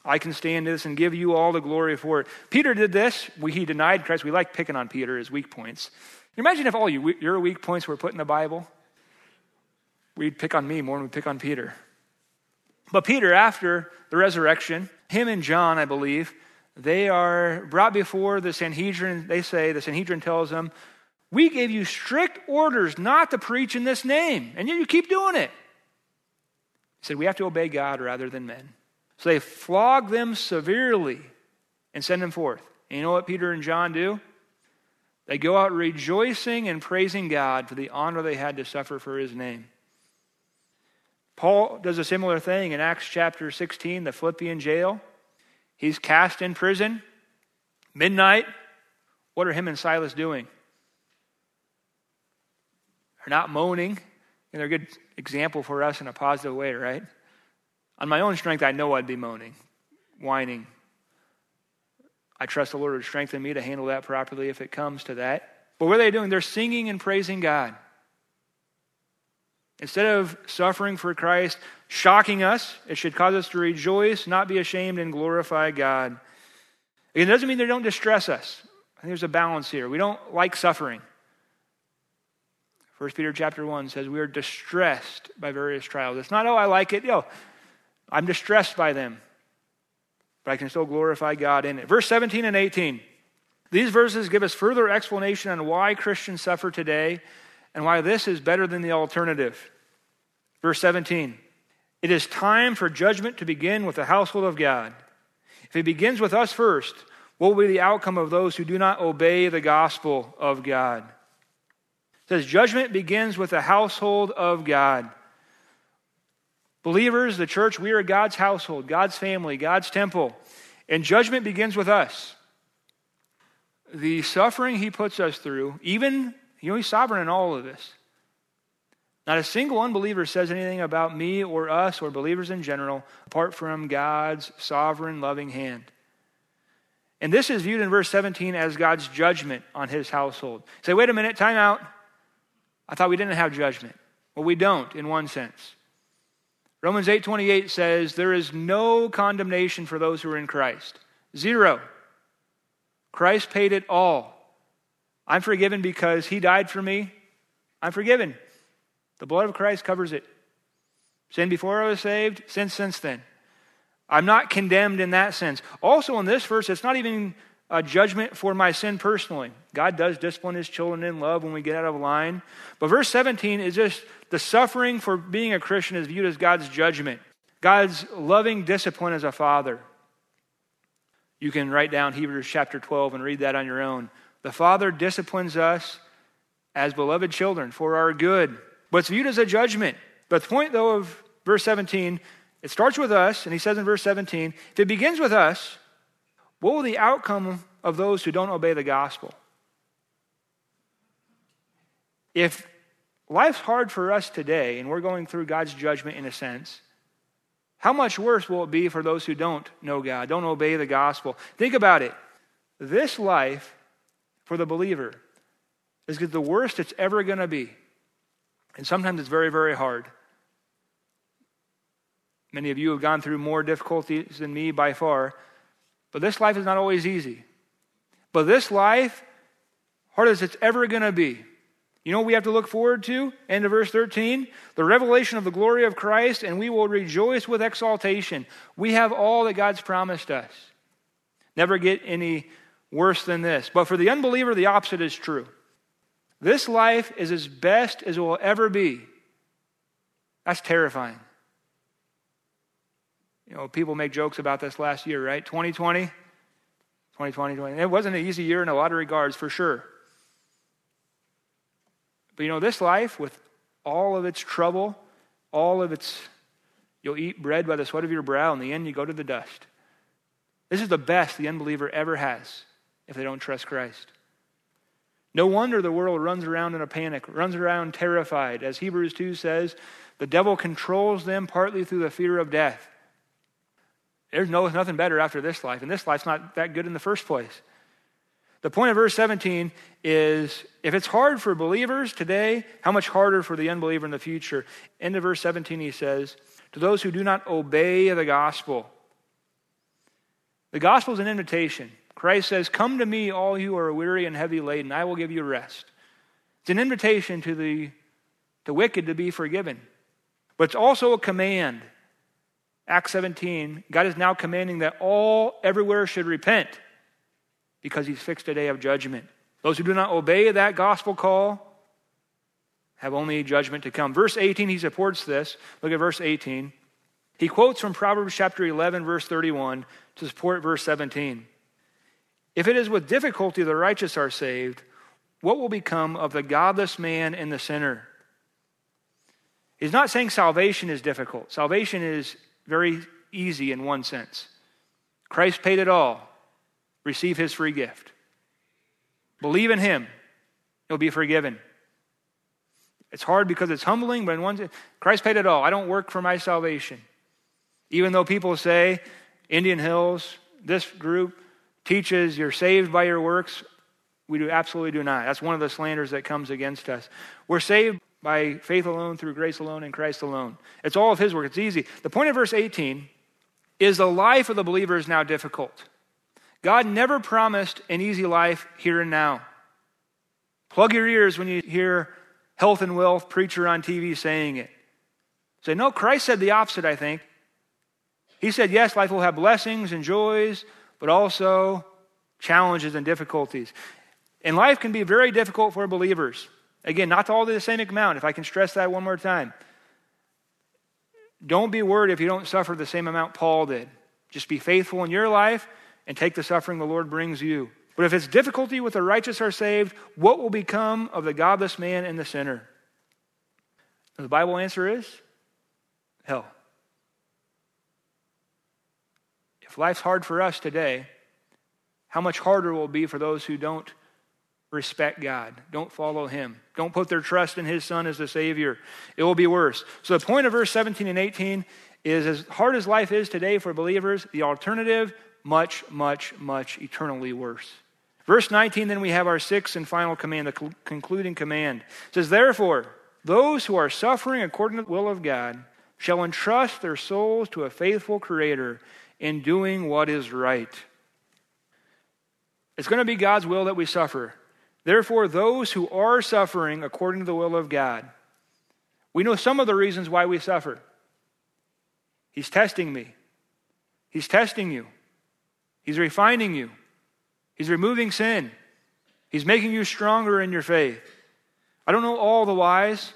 I can stand this and give you all the glory for it. Peter did this. He denied Christ. We like picking on Peter as weak points. Imagine if all your weak points were put in the Bible. We'd pick on me more than we'd pick on Peter. But Peter, after the resurrection, him and John, I believe, they are brought before the Sanhedrin. They say, the Sanhedrin tells them, we gave you strict orders not to preach in this name, and yet you keep doing it. He said, we have to obey God rather than men. So they flog them severely and send them forth. And you know what Peter and John do? They go out rejoicing and praising God for the honor they had to suffer for his name. Paul does a similar thing in Acts chapter 16, the Philippian jail. He's cast in prison, midnight. What are him and Silas doing? They're not moaning. And they're a good example for us in a positive way, right? On my own strength, I know I'd be moaning, whining. I trust the Lord would strengthen me to handle that properly if it comes to that. But what are they doing? They're singing and praising God. Instead of suffering for Christ, shocking us, it should cause us to rejoice, not be ashamed, and glorify God. It doesn't mean they don't distress us. I think there's a balance here. We don't like suffering. 1 Peter chapter 1 says we are distressed by various trials. It's not, oh, I like it. I'm distressed by them. But I can still glorify God in it. Verse 17 and 18. These verses give us further explanation on why Christians suffer today and why this is better than the alternative. Verse 17. It is time for judgment to begin with the household of God. If it begins with us first, what will be the outcome of those who do not obey the gospel of God? It says judgment begins with the household of God. Believers, the church, we are God's household, God's family, God's temple. And judgment begins with us. The suffering he puts us through, even, he's sovereign in all of this. Not a single unbeliever says anything about me or us or believers in general apart from God's sovereign, loving hand. And this is viewed in verse 17 as God's judgment on his household. Say, wait a minute, time out. I thought we didn't have judgment. Well, we don't in one sense. Romans 8:28 says, there is no condemnation for those who are in Christ. Zero. Christ paid it all. I'm forgiven because he died for me. I'm forgiven. The blood of Christ covers it. Sin before I was saved, sin since then. I'm not condemned in that sense. Also in this verse, it's not even a judgment for my sin personally. God does discipline his children in love when we get out of line. But verse 17 is just the suffering for being a Christian is viewed as God's judgment. God's loving discipline as a father. You can write down Hebrews chapter 12 and read that on your own. The Father disciplines us as beloved children for our good. But it's viewed as a judgment. But the point, though, of verse 17, it starts with us, and he says in verse 17, if it begins with us, what will the outcome of those who don't obey the gospel? If life's hard for us today, and we're going through God's judgment in a sense, how much worse will it be for those who don't know God, don't obey the gospel? Think about it. This life, for the believer, is the worst it's ever going to be. And sometimes it's very, very hard. Many of you have gone through more difficulties than me by far. But this life is not always easy. But this life, hard as it's ever going to be. You know what we have to look forward to? End of verse 13. The revelation of the glory of Christ, and we will rejoice with exaltation. We have all that God's promised us. Never get any worse than this. But for the unbeliever, the opposite is true. This life is as best as it will ever be. That's terrifying. You know, people make jokes about this last year, right? 2020. It wasn't an easy year in a lot of regards, for sure. But you know, this life, with all of its trouble, you'll eat bread by the sweat of your brow. In the end, you go to the dust. This is the best the unbeliever ever has if they don't trust Christ. No wonder the world runs around in a panic, runs around terrified. As Hebrews 2 says, the devil controls them partly through the fear of death. There's nothing better after this life, and this life's not that good in the first place. The point of verse 17 is, if it's hard for believers today, how much harder for the unbeliever in the future? End of verse 17 he says, to those who do not obey the gospel. The gospel is an invitation. Christ says, "Come to me, all you who are weary and heavy laden, I will give you rest." It's an invitation to the wicked to be forgiven. But it's also a command. Acts 17, God is now commanding that all everywhere should repent because he's fixed a day of judgment. Those who do not obey that gospel call have only judgment to come. Verse 18, he supports this. Look at verse 18. He quotes from Proverbs chapter 11, verse 31 to support verse 17. If it is with difficulty the righteous are saved, what will become of the godless man and the sinner? He's not saying salvation is difficult. Salvation is very easy in one sense. Christ paid it all. Receive his free gift. Believe in him. You'll be forgiven. It's hard because it's humbling, but in one sense, Christ paid it all. I don't work for my salvation. Even though people say, Indian Hills, this group teaches you're saved by your works, we absolutely do not. That's one of the slanders that comes against us. We're saved by faith alone, through grace alone, in Christ alone. It's all of his work. It's easy. The point of verse 18 is the life of the believer is now difficult. God never promised an easy life here and now. Plug your ears when you hear health and wealth preacher on TV saying it. Say, no, Christ said the opposite, I think. He said, yes, life will have blessings and joys, but also challenges and difficulties. And life can be very difficult for believers. Again, not all to the same amount, if I can stress that one more time. Don't be worried if you don't suffer the same amount Paul did. Just be faithful in your life and take the suffering the Lord brings you. But if it's difficulty with the righteous are saved, what will become of the godless man and the sinner? And the Bible answer is hell. If life's hard for us today, how much harder will it be for those who don't respect God, don't follow him, don't put their trust in his Son as the Savior? It will be worse. So the point of verse 17 and 18 is, as hard as life is today for believers, the alternative, much, much, much eternally worse. Verse 19, then we have our sixth and final command, the concluding command. It says, therefore, those who are suffering according to the will of God shall entrust their souls to a faithful Creator in doing what is right. It's going to be God's will that we suffer. Therefore, those who are suffering according to the will of God, we know some of the reasons why we suffer. He's testing me. He's testing you. He's refining you. He's removing sin. He's making you stronger in your faith. I don't know all the whys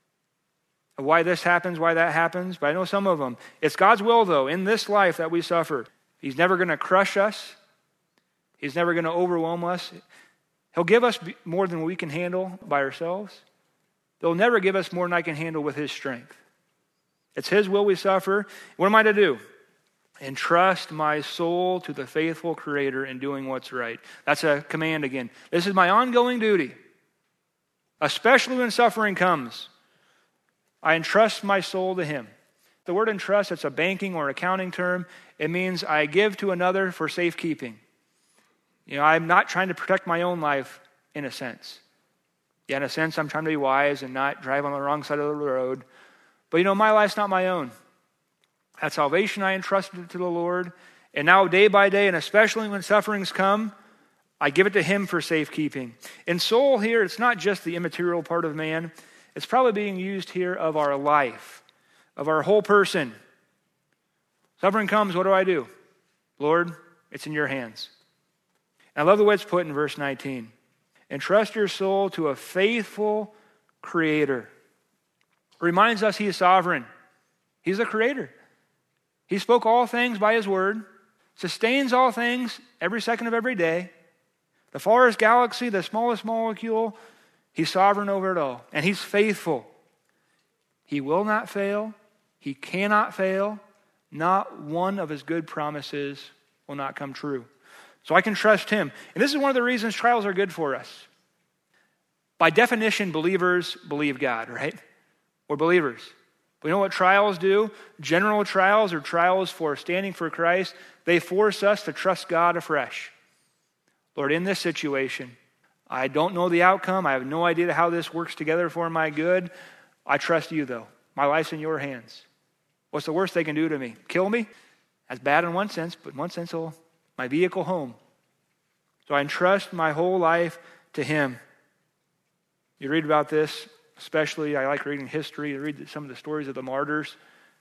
of why this happens, why that happens, but I know some of them. It's God's will, though, in this life that we suffer. He's never going to crush us. He's never going to overwhelm us. He'll give us more than we can handle by ourselves. He'll never give us more than I can handle with his strength. It's his will we suffer. What am I to do? Entrust my soul to the faithful Creator in doing what's right. That's a command again. This is my ongoing duty, especially when suffering comes. I entrust my soul to him. The word entrust, it's a banking or accounting term. It means I give to another for safekeeping. You know, I'm not trying to protect my own life in a sense. Yeah, in a sense, I'm trying to be wise and not drive on the wrong side of the road. But you know, my life's not my own. That salvation I entrusted to the Lord. And now day by day, and especially when sufferings come, I give it to him for safekeeping. In soul here, it's not just the immaterial part of man. It's probably being used here of our life, of our whole person. Suffering comes, what do? Lord, it's in your hands. And I love the way it's put in verse 19. Entrust your soul to a faithful Creator. It reminds us he is sovereign. He's the Creator. He spoke all things by his word, sustains all things every second of every day. The farthest galaxy, the smallest molecule, he's sovereign over it all. And he's faithful. He will not fail. He cannot fail. Not one of his good promises will not come true. So I can trust him. And this is one of the reasons trials are good for us. By definition, believers believe God, right? We're believers. We know what trials do. General trials or trials for standing for Christ, they force us to trust God afresh. Lord, in this situation, I don't know the outcome. I have no idea how this works together for my good. I trust you, though. My life's in your hands. What's the worst they can do to me? Kill me? That's bad in one sense, but in one sense, it'll my vehicle home. So I entrust my whole life to him. You read about this, especially I like reading history. You read some of the stories of the martyrs.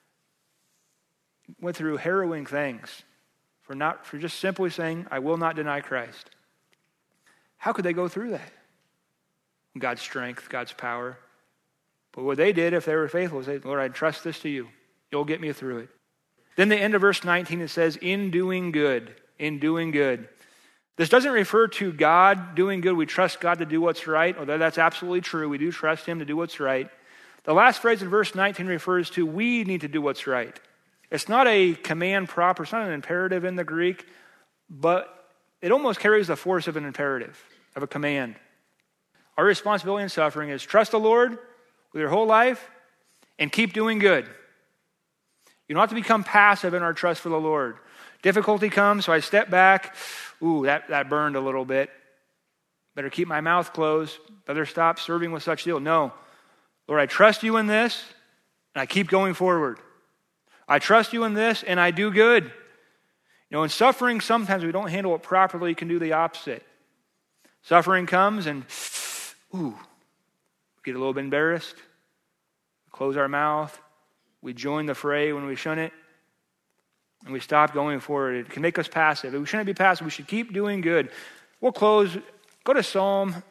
Went through harrowing things for just simply saying, I will not deny Christ. How could they go through that? God's strength, God's power. But what they did, if they were faithful, was say, Lord, I trust this to you. You'll get me through it. Then the end of verse 19, it says, in doing good, in doing good. This doesn't refer to God doing good. We trust God to do what's right, although that's absolutely true. We do trust him to do what's right. The last phrase in verse 19 refers to we need to do what's right. It's not a command proper. It's not an imperative in the Greek, but it almost carries the force of an imperative, of a command. Our responsibility in suffering is trust the Lord with your whole life and keep doing good. You don't have to become passive in our trust for the Lord. Difficulty comes, so I step back. Ooh, that burned a little bit. Better keep my mouth closed. Better stop serving with such zeal. No. Lord, I trust you in this, and I keep going forward. I trust you in this, and I do good. In suffering, sometimes we don't handle it properly. You can do the opposite. Suffering comes, and we get a little bit embarrassed. We close our mouth. We join the fray when we shouldn't. And we stop going forward. It can make us passive. We shouldn't be passive. We should keep doing good. We'll close. Go to Psalm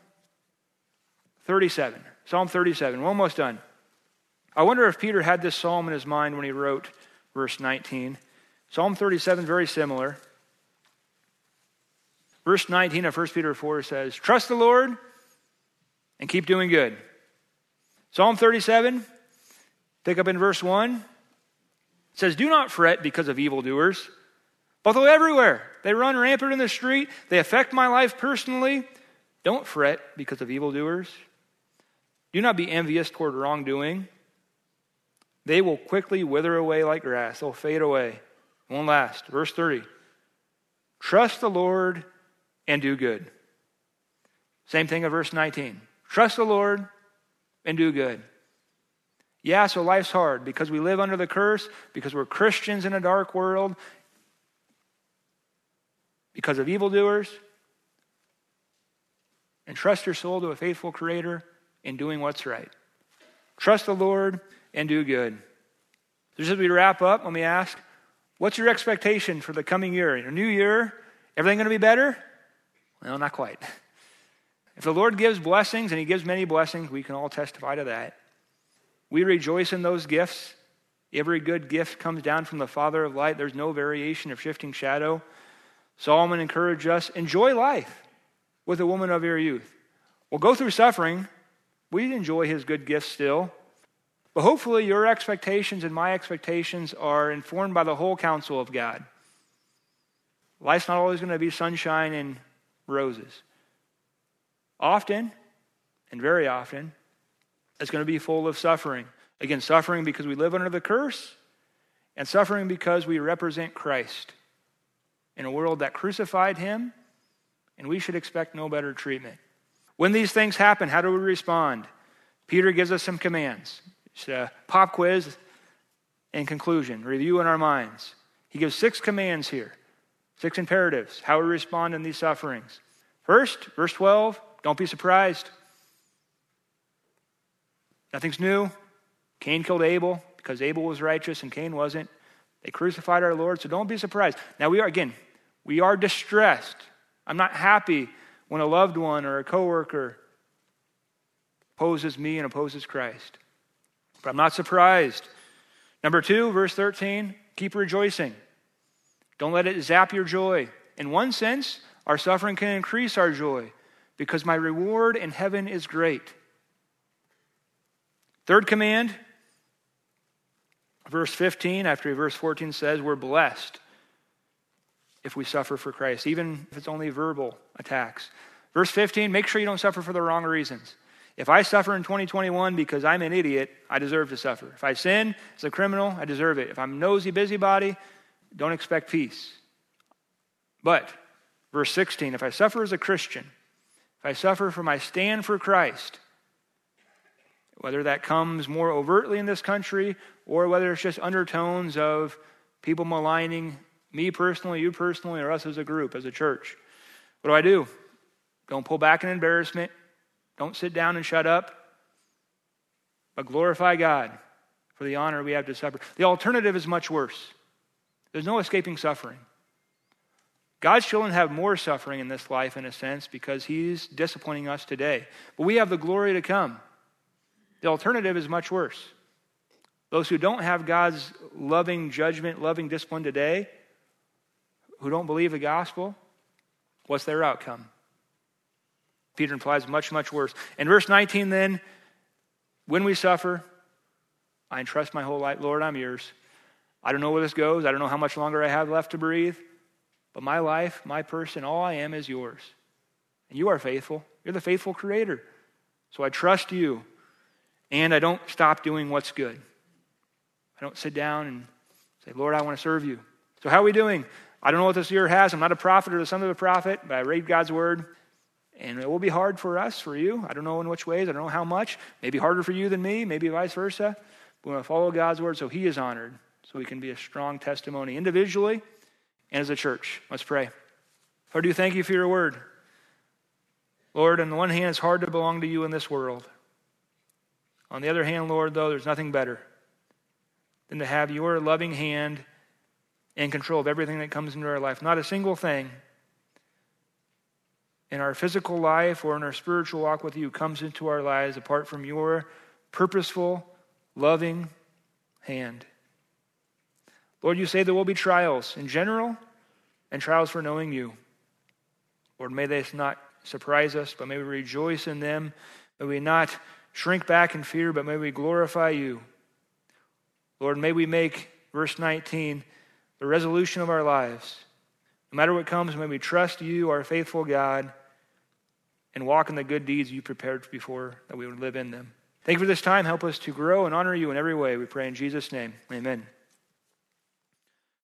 37. Psalm 37. We're almost done. I wonder if Peter had this psalm in his mind when he wrote verse 19. Psalm 37, very similar. Verse 19 of 1 Peter 4 says, trust the Lord and keep doing good. Psalm 37, pick up in verse 1. It says, do not fret because of evildoers, but they're everywhere. They run rampant in the street. They affect my life personally. Don't fret because of evildoers. Do not be envious toward wrongdoing. They will quickly wither away like grass. They'll fade away. Won't last. Verse 30. Trust the Lord and do good. Same thing of verse 19. Trust the Lord and do good. Yeah, so life's hard because we live under the curse, because we're Christians in a dark world, because of evildoers. And trust your soul to a faithful Creator in doing what's right. Trust the Lord and do good. Just as we wrap up, let me ask, what's your expectation for the coming year? Your new year, everything going to be better? Well, not quite. If the Lord gives blessings, and he gives many blessings, we can all testify to that. We rejoice in those gifts. Every good gift comes down from the Father of light. There's no variation of shifting shadow. Solomon encouraged us, enjoy life with the woman of your youth. We'll go through suffering. We enjoy his good gifts still. But hopefully your expectations and my expectations are informed by the whole counsel of God. Life's not always going to be sunshine and roses. Often, and very often, it's going to be full of suffering. Again, suffering because we live under the curse, and suffering because we represent Christ in a world that crucified him, and we should expect no better treatment. When these things happen, how do we respond? Peter gives us some commands. It's a pop quiz and conclusion, review in our minds. He gives 6 commands here, 6 imperatives, how we respond in these sufferings. First, verse 12, don't be surprised. Nothing's new. Cain killed Abel because Abel was righteous and Cain wasn't. They crucified our Lord, so don't be surprised. Now we are distressed. I'm not happy when a loved one or a coworker opposes me and opposes Christ. But I'm not surprised. Number 2, verse 13, keep rejoicing. Don't let it zap your joy. In one sense, our suffering can increase our joy because my reward in heaven is great. Third command, verse 15, after verse 14 says, we're blessed if we suffer for Christ, even if it's only verbal attacks. Verse 15, make sure you don't suffer for the wrong reasons. If I suffer in 2021 because I'm an idiot, I deserve to suffer. If I sin as a criminal, I deserve it. If I'm a nosy busybody, don't expect peace. But, verse 16, if I suffer as a Christian, if I suffer for my stand for Christ, whether that comes more overtly in this country or whether it's just undertones of people maligning Me personally, you personally, or us as a group, as a church. What do? Don't pull back in embarrassment. Don't sit down and shut up. But glorify God for the honor we have to suffer. The alternative is much worse. There's no escaping suffering. God's children have more suffering in this life, in a sense, because he's disciplining us today. But we have the glory to come. The alternative is much worse. Those who don't have God's loving judgment, loving discipline today, who don't believe the gospel, what's their outcome? Peter implies much, much worse. In verse 19 then, when we suffer, I entrust my whole life. Lord, I'm yours. I don't know where this goes. I don't know how much longer I have left to breathe. But my life, my person, all I am is yours. And you are faithful. You're the faithful creator. So I trust you. And I don't stop doing what's good. I don't sit down and say, Lord, I want to serve you. So how are we doing? I don't know what this year has. I'm not a prophet or the son of a prophet, but I read God's word. And it will be hard for us, for you. I don't know in which ways. I don't know how much. Maybe harder for you than me. Maybe vice versa. But we want to follow God's word so he is honored. So we can be a strong testimony individually and as a church. Let's pray. Lord, I do thank you for your word. Lord, on the one hand, it's hard to belong to you in this world. On the other hand, Lord, though, there's nothing better than to have your loving hand in control of everything that comes into our life. Not a single thing in our physical life or in our spiritual walk with you comes into our lives apart from your purposeful, loving hand. Lord, you say there will be trials in general and trials for knowing you. Lord, may they not surprise us, but may we rejoice in them. May we not shrink back in fear, but may we glorify you. Lord, may we make, verse 19, the resolution of our lives. No matter what comes, may we trust you, our faithful God, and walk in the good deeds you prepared before that we would live in them. Thank you for this time. Help us to grow and honor you in every way. We pray in Jesus' name. Amen.